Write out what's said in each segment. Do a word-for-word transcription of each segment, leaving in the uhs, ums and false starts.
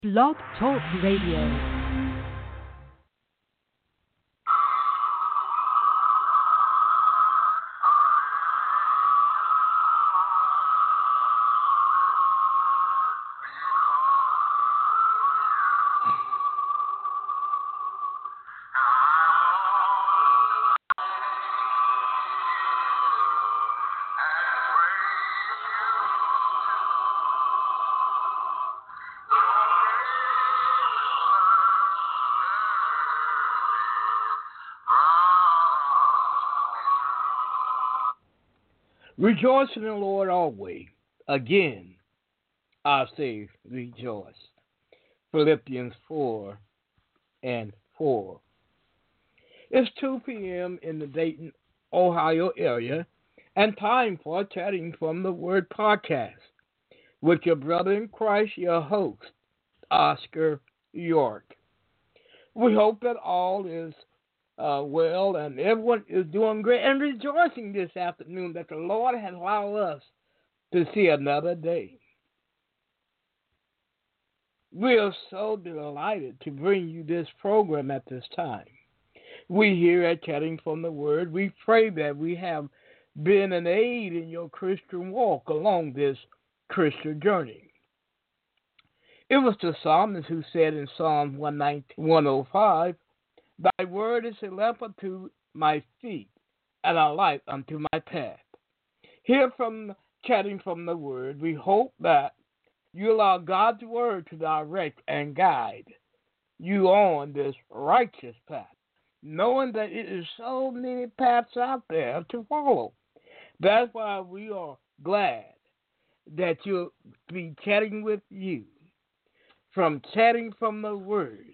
Blog Talk Radio. Rejoice in the Lord always. Again, I say rejoice. Philippians four and four. It's two p.m. in the Dayton, Ohio area, and time for Chatting from the Word podcast with your brother in Christ, your host, Oscar York. We hope that all is uh, well and everyone is doing great and rejoicing this afternoon that the Lord has allowed us to see another day. We are so delighted to bring you this program at this time. We here at Chatting from the Word, we pray that we have been an aid in your Christian walk along this Christian journey. It was the psalmist who said in Psalm one nineteen, one oh five, Thy word is a lamp unto my feet and a light unto my path. Here from Chatting from the Word, we hope that you allow God's word to direct and guide you on this righteous path, knowing that it is so many paths out there to follow. That's why we are glad that you'll be chatting with you from Chatting from the Word,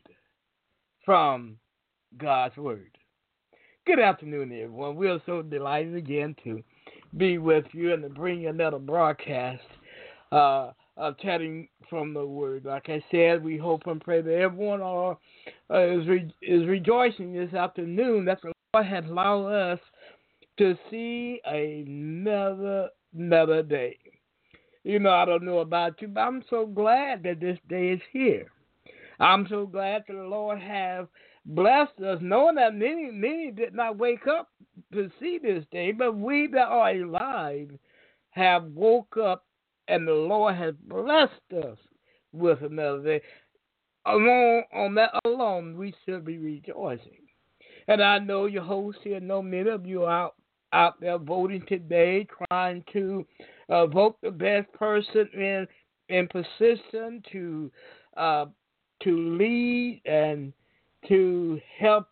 from God's Word. Good afternoon, everyone. We are so delighted again to be with you and to bring you another broadcast uh, of Chatting from the Word. Like I said, we hope and pray that everyone are, uh, is, re- is rejoicing this afternoon that the Lord has allowed us to see another, another day. You know, I don't know about you, but I'm so glad that this day is here. I'm so glad that the Lord have blessed us, knowing that many, many did not wake up to see this day, but we that are alive have woke up, and the Lord has blessed us with another day. Alone, on that alone, we should be rejoicing. And I know your hosts here, know many of you are out, out there voting today, trying to uh, vote the best person in in position to uh, to lead and to help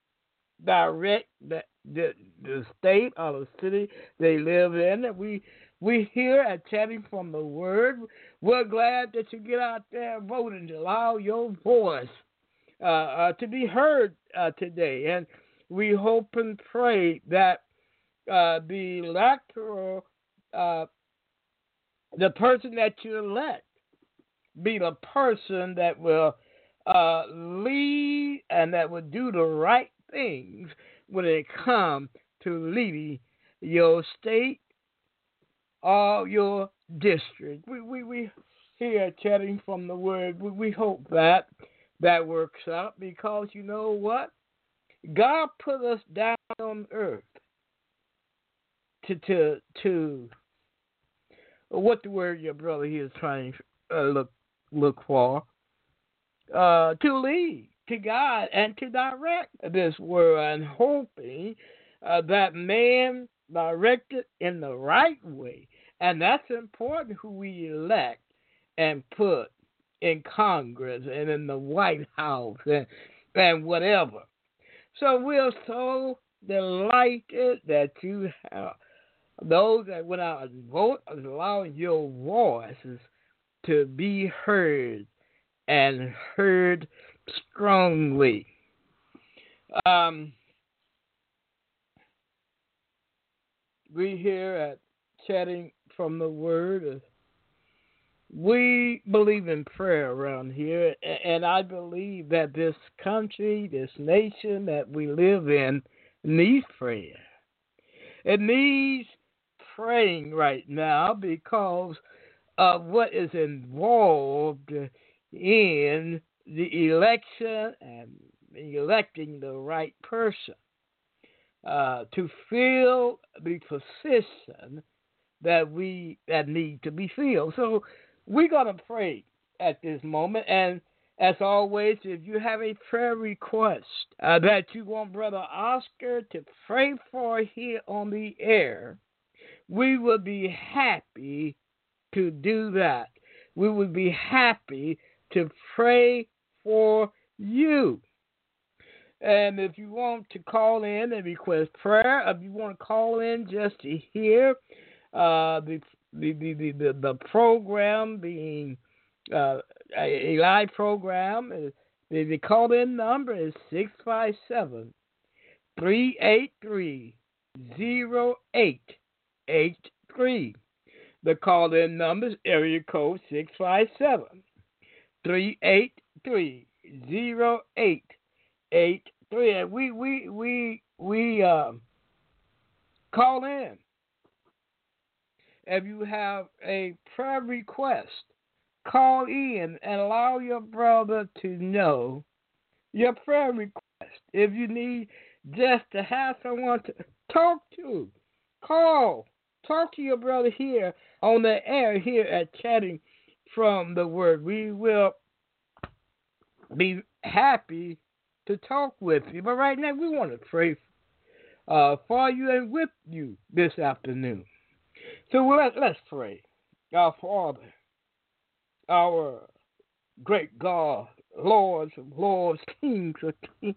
direct the, the the state or the city they live in. And we we here at Chatting from the Word, we're glad that you get out there and vote and allow your voice uh, uh, to be heard uh, today. And we hope and pray that uh, the electoral, uh, the person that you elect, be the person that will uh, lead and that will do the right things when it comes to leading your state or your district. We we we here Chatting from the Word. We, we hope that that works out, because you know what? God put us down on earth to to to what the word your brother here is trying to uh, look look for. Uh, to lead, to guide, and to direct this world, and hoping uh, that man directed in the right way. And that's important, who we elect and put in Congress and in the White House and, and whatever. So we're so delighted that you have those that went out and vote, allowing your voices to be heard and heard strongly. Um, we here at Chatting from the Word, we believe in prayer around here, and I believe that this country, this nation that we live in, needs prayer. It needs praying right now because of what is involved in the election and electing the right person uh, to fill the position that we that need to be filled. So we're gonna pray at this moment, and as always, if you have a prayer request uh, that you want Brother Oscar to pray for here on the air, we will be happy to do that. We would be happy to pray for you. And if you want to call in and request prayer, if you want to call in just to hear uh, the, the, the, the, the, the program being uh, a, a live program, the, the call in number is six five seven, three eight three, zero eight eight three. The call in number is area code six five seven, three eight three, zero eight eight three. And we we we we um call in if you have a prayer request. Call in and allow your brother to know your prayer request. If you need just to have someone to talk to, call. Talk to your brother here on the air here at Chatting from the Word. We will be happy to talk with you. But right now we want to pray uh, for you and with you this afternoon. So let, let's pray. Our Father, our great God, Lords of Lords, Kings of Kings,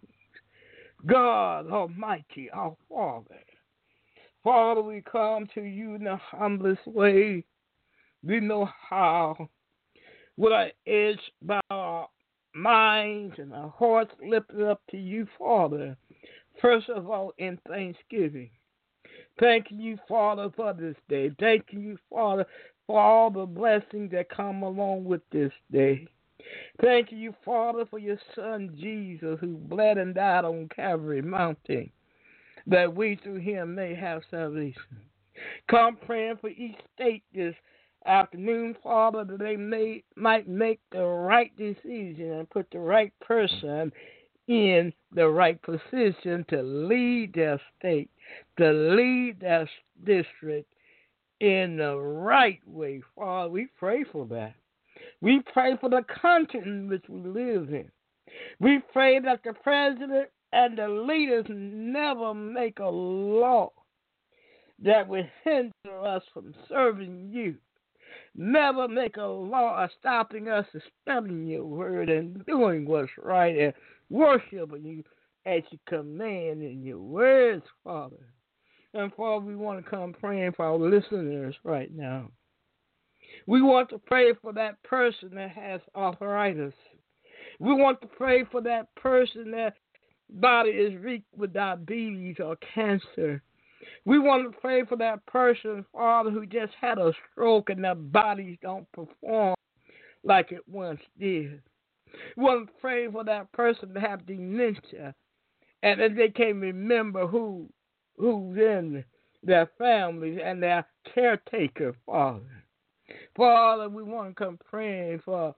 God Almighty, our Father. Father, we come to you in the humblest way we know how, with our edge by our minds and our hearts lifted up to you, Father, first of all in thanksgiving. Thank you, Father, for this day. Thank you, Father, for all the blessings that come along with this day. Thank you, Father, for your Son, Jesus, who bled and died on Calvary Mountain, that we through him may have salvation. Come praying for each state this afternoon, Father, that they may might make the right decision and put the right person in the right position to lead their state, to lead their district in the right way. Father, we pray for that. We pray for the country in which we live in. We pray that the president and the leaders never make a law that would hinder us from serving you. Never make a law of stopping us from studying your word and doing what's right and worshiping you as you command in your words, Father. And Father, we want to come praying for our listeners right now. We want to pray for that person that has arthritis. We want to pray for that person that body is weak with diabetes or cancer. We want to pray for that person, Father, who just had a stroke and their bodies don't perform like it once did. We want to pray for that person to have dementia and that they can remember who who's in their families and their caretaker, Father. Father, we want to come praying for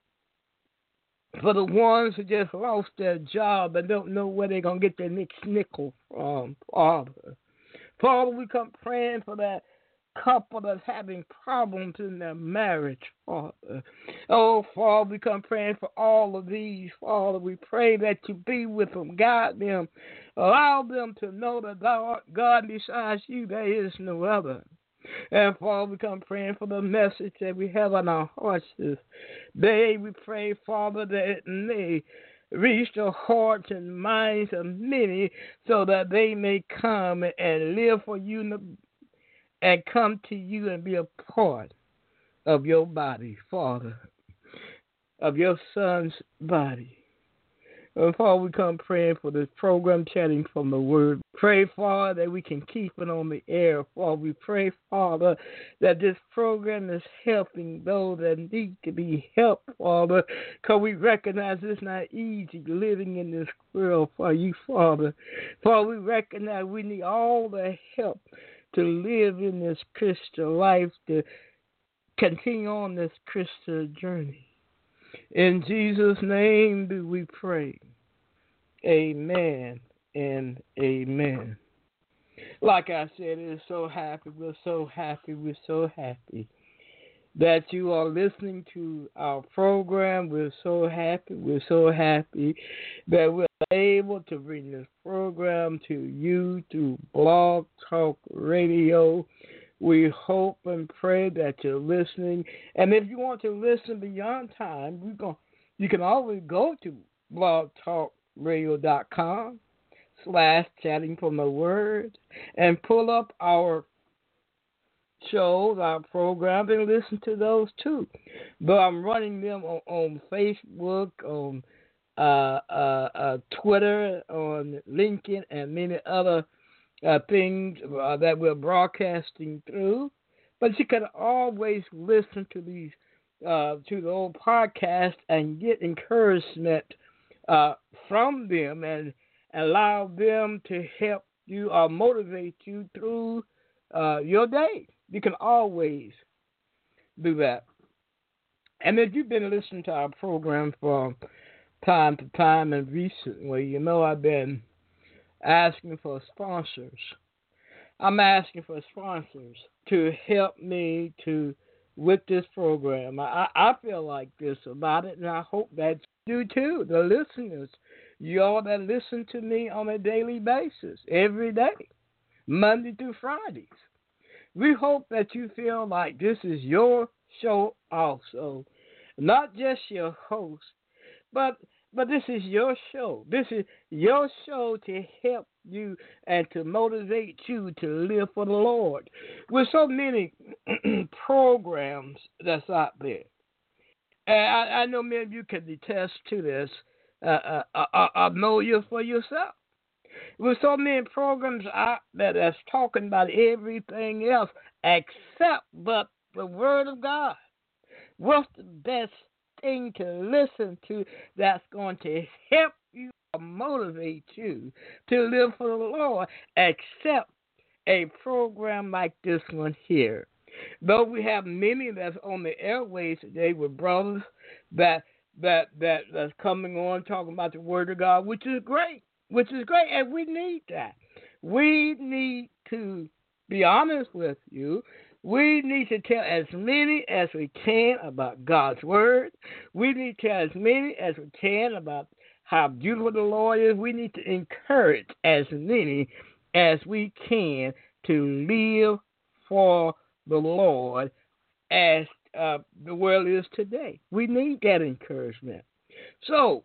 for the ones who just lost their job and don't know where they're going to get their next nickel from, Father. Father, we come praying for that couple that's having problems in their marriage, Father. Oh, Father, we come praying for all of these, Father. We pray that you be with them, guide them, allow them to know that thou art God, besides you there is no other. And Father, we come praying for the message that we have on our hearts this day. We pray, Father, that it may reach the hearts and minds of many so that they may come and live for you and come to you and be a part of your body, Father, of your Son's body. And Father, we come praying for this program, Chatting from the Word. Pray, Father, that we can keep it on the air. Father, we pray, Father, that this program is helping those that need to be helped, Father, because we recognize it's not easy living in this world for you, Father. Father, we recognize we need all the help to live in this Christian life, to continue on this Christian journey. In Jesus' name do we pray. Amen and amen. Like I said, it's so happy. We're so happy. We're so happy that you are listening to our program. We're so happy. We're so happy that we're able to bring this program to you through Blog Talk Radio. We hope and pray that you're listening. And if you want to listen beyond time, we're going you can always go to blogtalkradio.com slash chatting from the word and pull up our shows, our programs, and listen to those too. But I'm running them on, on Facebook, on uh, uh, uh, Twitter, on LinkedIn, and many other uh, things uh, that we're broadcasting through. But you can always listen to these, uh, to the old podcast and get encouragement uh, from them and allow them to help you or motivate you through uh, your day. You can always do that. And if you've been listening to our program from time to time and recently, you know I've been asking for sponsors. I'm asking for sponsors to help me to with this program. I, I feel like this about it, and I hope that you do too, the listeners, y'all that listen to me on a daily basis, every day, Monday through Fridays. We hope that you feel like this is your show also. Not just your host, but but this is your show. This is your show to help you and to motivate you to live for the Lord. With so many programs that's out there. And I, I know many of you can attest to this. Uh, uh, uh, uh, uh, know you for yourself. With so many programs out there that's talking about everything else except but the Word of God. What's the best thing to listen to that's going to help you or motivate you to live for the Lord except a program like this one here? Though we have many that's on the airways today with brothers that that that that's coming on talking about the Word of God, which is great. Which is great, and we need that. We need to be honest with you. We need to tell as many as we can about God's Word. We need to tell as many as we can about how beautiful the Lord is. We need to encourage as many as we can to live for the Lord as uh, the world is today. We need that encouragement. So,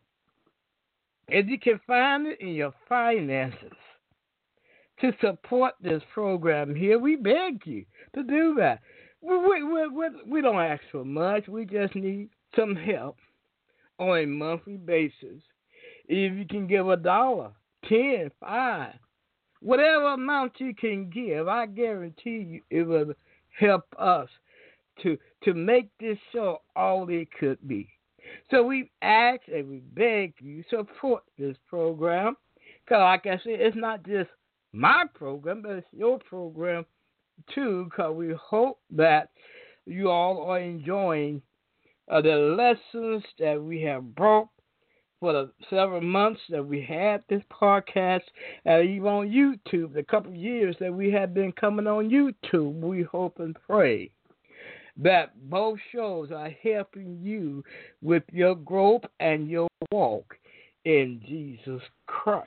if you can find it in your finances to support this program here, we beg you to do that. We, we, we, we don't ask for much. We just need some help on a monthly basis. If you can give a dollar, ten, five, whatever amount you can give, I guarantee you it will help us to to make this show all it could be. So we ask and we beg you support this program. Because like I said, it's not just my program, but it's your program too. Because we hope that you all are enjoying uh, the lessons that we have brought for the several months that we had this podcast, and even on YouTube, the couple of years that we have been coming on YouTube. We hope and pray that both shows are helping you with your growth and your walk in Jesus Christ.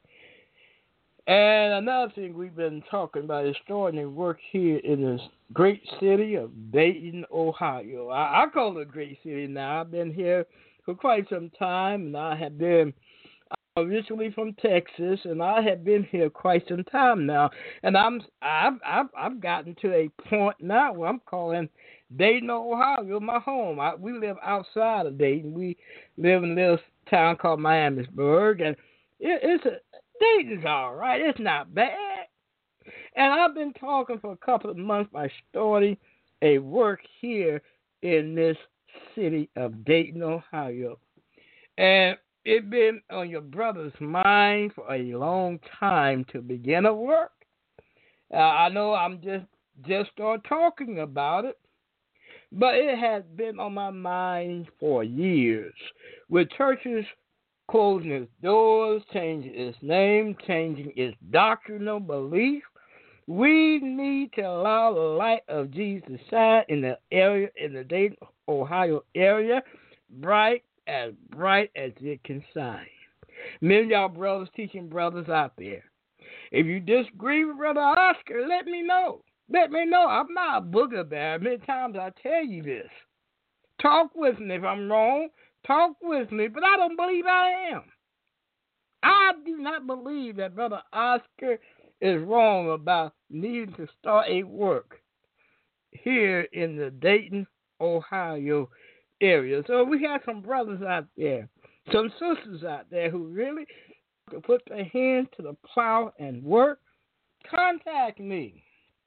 And another thing we've been talking about is extraordinary work here in this great city of Dayton, Ohio. I, I call it a great city now. I've been here for quite some time, and I have been originally from Texas, and I have been here quite some time now. And I'm I've I've, I've gotten to a point now where I'm calling Dayton, Ohio, my home. I, we live outside of Dayton. We live in a little town called Miamisburg, and it, it's a Dayton's all right. It's not bad. And I've been talking for a couple of months by starting a work here in this city of Dayton, Ohio. And it's been on your brother's mind for a long time to begin a work. Uh, I know I'm just just start talking about it, But it has been on my mind for years. With churches closing its doors, changing its name, changing its doctrinal belief, we need to allow the light of Jesus to shine in the area, in the Dayton, Ohio area, bright as bright as it can shine. Many of y'all brothers, teaching brothers out there, if you disagree with Brother Oscar, let me know. Let me know. I'm not a booger bear. Many times I tell you this. Talk with me if I'm wrong. Talk with me, but I don't believe I am. I do not believe that Brother Oscar is wrong about needing to start a work here in the Dayton, Ohio area. So we have some brothers out there, some sisters out there who really put their hand to the plow and work. Contact me.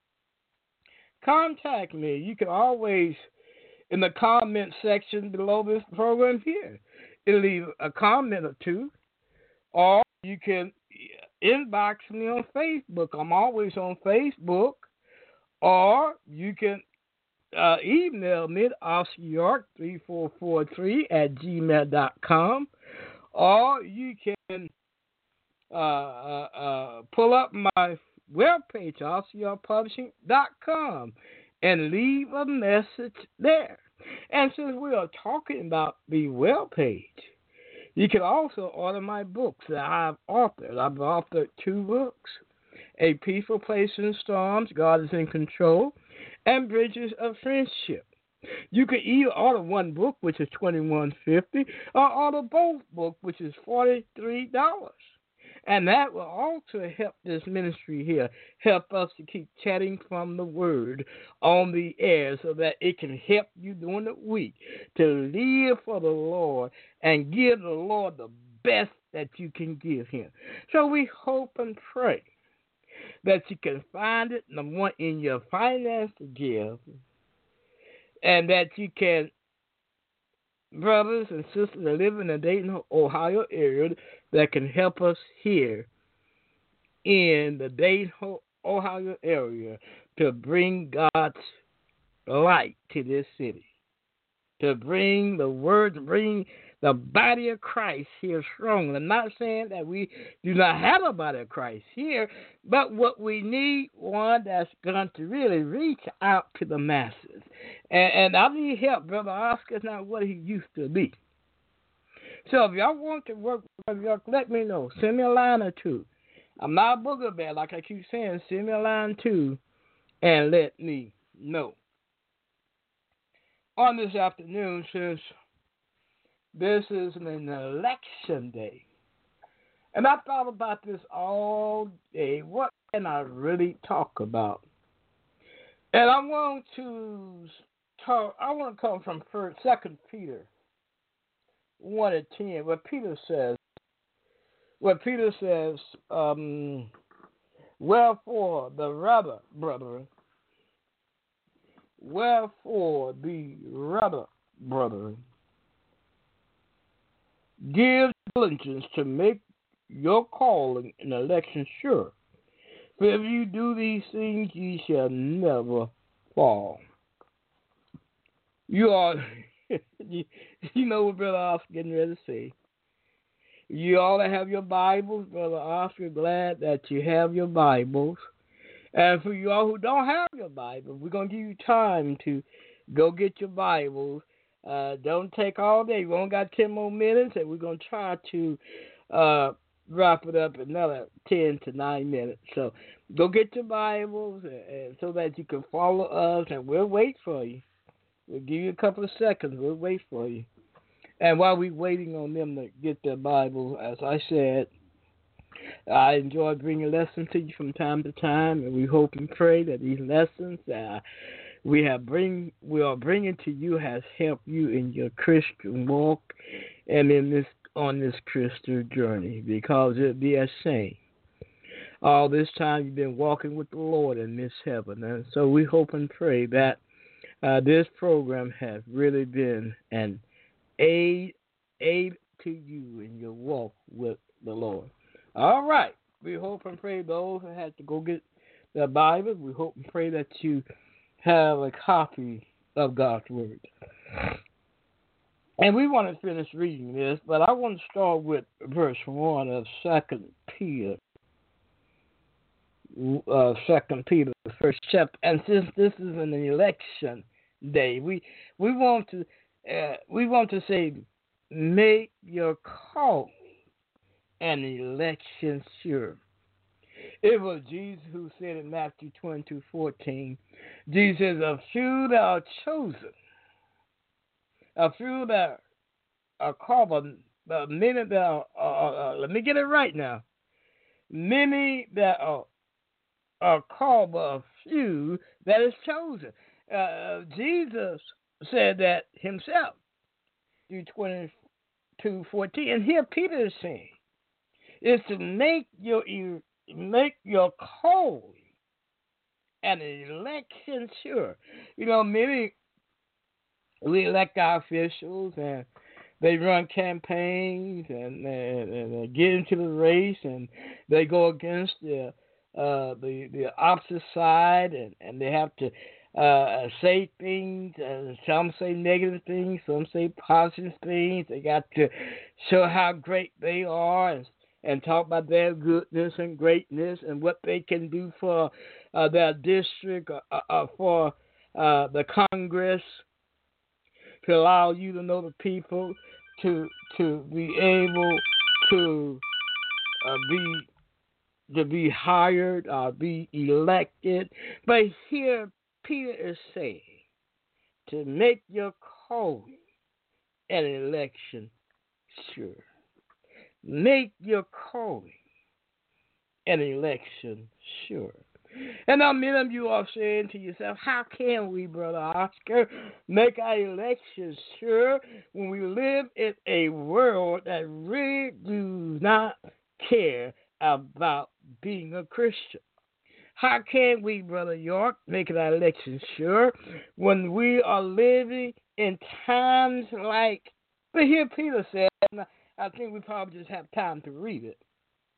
Contact me. You can always, in the comment section below this program here, leave a comment or two, or you can inbox me on Facebook. I'm always on Facebook. Or you can uh, email me at oscar york three four four three at gmail dot com. Or you can uh, uh, uh, pull up my webpage, oscar york publishing dot com, and leave a message there. And since we are talking about the webpage, you can also order my books that I've authored. I've authored two books, A Peaceful Place in Storms, God is in Control, and Bridges of Friendship. You can either order one book, which is twenty-one fifty, or order both books, which is forty-three dollars. And that will also help this ministry here, help us to keep chatting from the Word on the air so that it can help you during the week to live for the Lord and give the Lord the best that you can give Him. So we hope and pray that you can find it, number one, in your finance to give, and that you can, brothers and sisters that live in the Dayton, Ohio area, that can help us here in the Dayton, Ohio area to bring God's light to this city, to bring the word, to bring the body of Christ here strong. I'm not saying that we do not have a body of Christ here, but what we need, one that's going to really reach out to the masses. And, and I need help. Brother Oscar's not what he used to be. So if y'all want to work with y'all, let me know. Send me a line or two. I'm not a booger bear, like I keep saying. Send me a line too, and let me know. On this afternoon, since this is an election day, and I thought about this all day. What can I really talk about? And I want to talk. I want to come from First, Second Peter one and ten. What Peter says. What Peter says. Um, Wherefore the rather, brethren. Wherefore the rather, brethren. Give diligence to make your calling and election sure. For if you do these things, ye shall never fall. You are, you, you know what Brother Oscar getting ready to say. You all that have your Bibles, Brother Oscar, glad that you have your Bibles. And for you all who don't have your Bible, we're going to give you time to go get your Bibles. Uh, don't take all day. We only got ten more minutes, and we're going to try to uh, wrap it up in another ten to nine minutes. So go get your Bibles and, and so that you can follow us, and we'll wait for you. We'll give you a couple of seconds. We'll wait for you. And while we're waiting on them to get their Bible, as I said, I enjoy bringing lessons to you from time to time, and we hope and pray that these lessons uh, we have bring we are bringing to you has helped you in your Christian walk and in this on this Christian journey, because it'd be a shame all this time you've been walking with the Lord in this heaven. And so we hope and pray that uh, this program has really been an aid aid to you in your walk with the Lord. All right. We hope and pray those who had to go get their Bibles, we hope and pray that you have a copy of God's Word. And we want to finish reading this, but I want to start with verse one of Second Peter, uh, Second Peter, the first chapter. And since this is an election day, we we want to uh, we want to say, make your call and election sure. It was Jesus who said in Matthew twenty-two fourteen, Jesus says, a few that are chosen, a few that are called, but many that are, uh, uh, let me get it right now, many that are, are called, but a few that is chosen. Uh, Jesus said that himself, through twenty-two fourteen, and here Peter is saying, is to make your make your call and election sure. You know, many we elect our officials and they run campaigns and, and, and they get into the race and they go against the uh, the the opposite side and, and they have to uh, say things. And some say negative things, some say positive things. They got to show how great they are and and talk about their goodness and greatness and what they can do for uh, their district, uh, uh, for uh, the Congress, to allow you to know the people, to to be able to uh, be to be hired, uh, be elected. But here Peter is saying to make your calling and election sure. Make your calling and election sure. And now many of you are saying to yourself, how can we, Brother Oscar, make our elections sure when we live in a world that really does not care about being a Christian? How can we, Brother York, make our elections sure when we are living in times like, but here Peter said, I think we probably just have time to read it.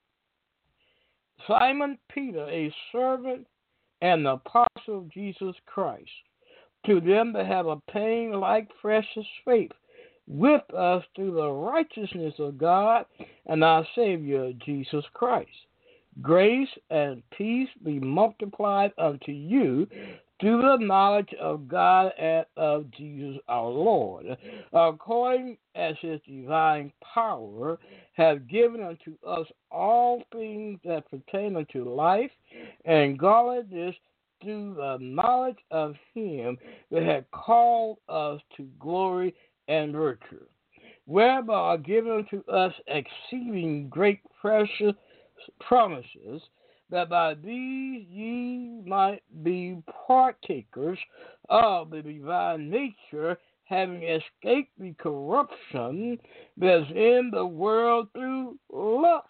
Simon Peter, a servant and the apostle of Jesus Christ, to them that have obtained like precious faith with us through the righteousness of God and our Savior Jesus Christ. Grace and peace be multiplied unto you through the knowledge of God and of Jesus our Lord, according as his divine power has given unto us all things that pertain unto life and godliness through the knowledge of him that had called us to glory and virtue, whereby are given unto us exceeding great precious promises, that by these ye might be partakers of the divine nature, having escaped the corruption that is in the world through lust.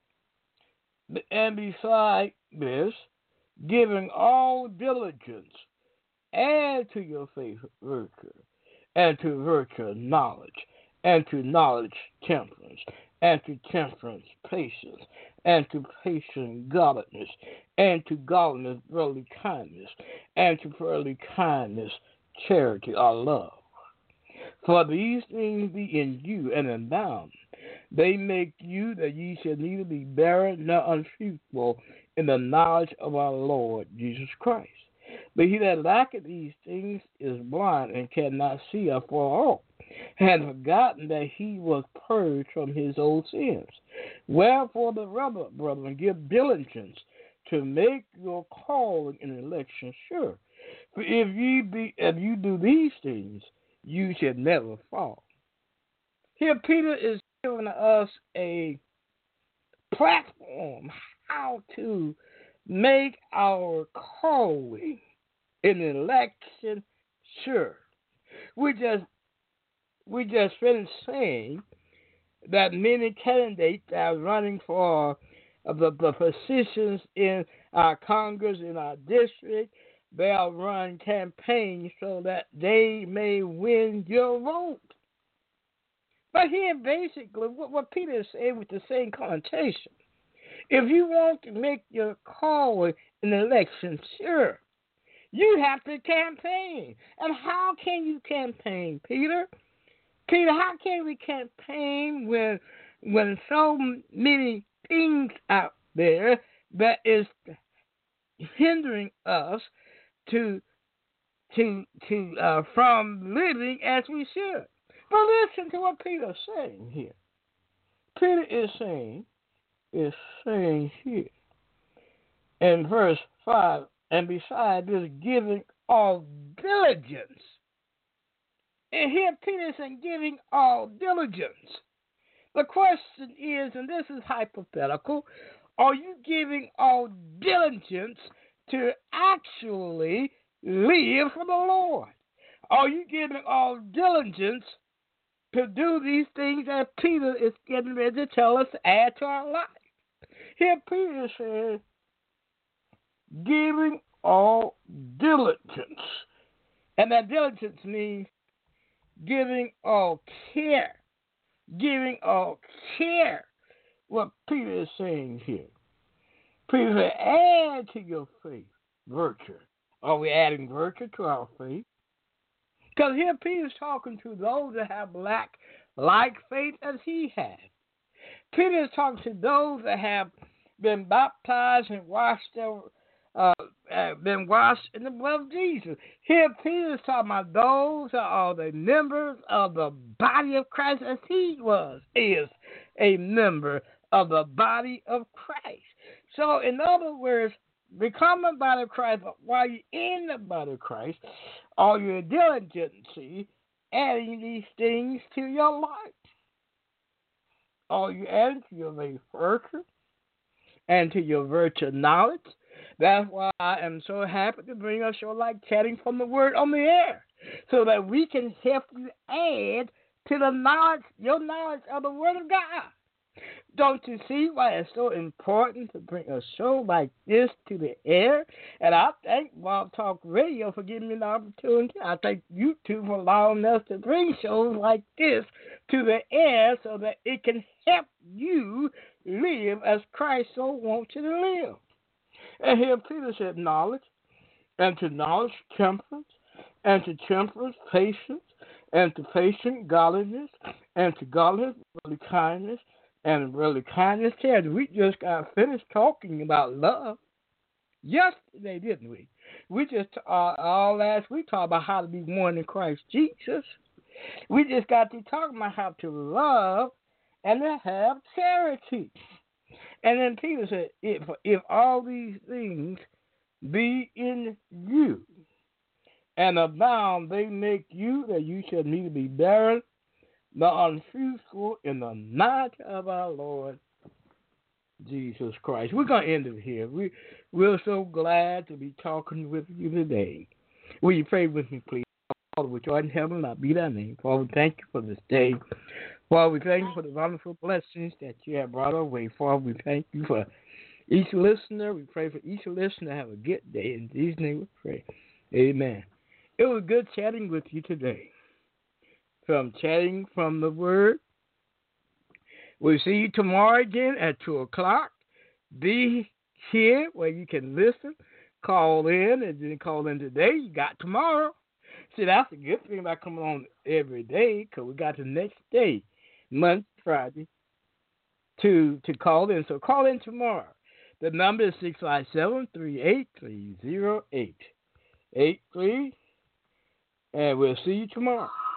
And beside this, giving all diligence, add to your faith virtue, and to virtue knowledge, and to knowledge temperance, and to temperance patience, and to patience godliness, and to godliness brotherly kindness, and to brotherly kindness charity or love. For these things be in you and abound. They make you that ye shall neither be barren nor unfruitful in the knowledge of our Lord Jesus Christ. But he that lacketh these things is blind and cannot see afar off, and forgotten that he was purged from his old sins. Wherefore, the rather, brethren, give diligence to make your calling and election sure. For if ye be, if you do these things, you shall never fall. Here, Peter is giving us a platform how to make our calling and election sure. We just we just finished saying that many candidates are running for the, the positions in our Congress, in our district. They are running campaigns so that they may win your vote. But here, basically, what, what Peter is saying with the same connotation, if you want to make your call in an election sure, You have to campaign. And how can you campaign, Peter? Peter, how can we campaign when when so many things out there that is hindering us to to to uh, from living as we should? But listen to what Peter is saying here. Peter is saying is saying here in verse five, and beside this giving all diligence. And here Peter is saying giving all diligence. The question is, and this is hypothetical, are you giving all diligence to actually live for the Lord? Are you giving all diligence to do these things that Peter is getting ready to tell us to add to our life? Here Peter says, giving all diligence. And that diligence means giving all care. Giving all care. What Peter is saying here. Peter said, add to your faith virtue. Are we adding virtue to our faith? Because here Peter's talking to those that have lack like faith as he has. Peter is talking to those that have been baptized and washed their Uh, uh, been washed in the blood of Jesus. Here, Peter is talking about those that are the members of the body of Christ, as he was, is a member of the body of Christ. So, in other words, become a body of Christ, but while you're in the body of Christ, are you diligently adding these things to your life? Are you adding to your virtue and to your virtue knowledge? That's why I am so happy to bring us show like Chatting from the Word on the air, so that we can help you add to the knowledge, your knowledge of the Word of God. Don't you see why it's so important to bring a show like this to the air? And I thank Bob Talk Radio for giving me the opportunity. I thank YouTube for allowing us to bring shows like this to the air so that it can help you live as Christ so wants you to live. And here Peter said knowledge, and to knowledge temperance, and to temperance patience, and to patience godliness, and to godliness really kindness, and really kindness charity. We just got finished talking about love yesterday, didn't we? We just uh, all last week talked about how to be one in Christ Jesus. We just got to talking about how to love and to have charity. And then Peter said, if, if all these things be in you and abound, they make you that you shall neither be barren nor unfruitful in the night of our Lord Jesus Christ. We're going to end it here. We, we're so glad to be talking with you today. Will you pray with me, please? Father, which art in heaven, hallowed be thy name. Father, we thank you for this day. Father, we thank you for the wonderful blessings that you have brought our way. Father, we thank you for each listener. We pray for each listener to have a good day. In Jesus' name we pray. Amen. It was good chatting with you today. From Chatting from the Word. We'll see you tomorrow again at two o'clock. Be here where you can listen. Call in, and then call in today. You got tomorrow. See, that's a good thing about coming on every day, because we got the next day, Monday, Friday, to to call in. So call in tomorrow. The number is six five seven, three eight three, zero eight eight three, and we'll see you tomorrow.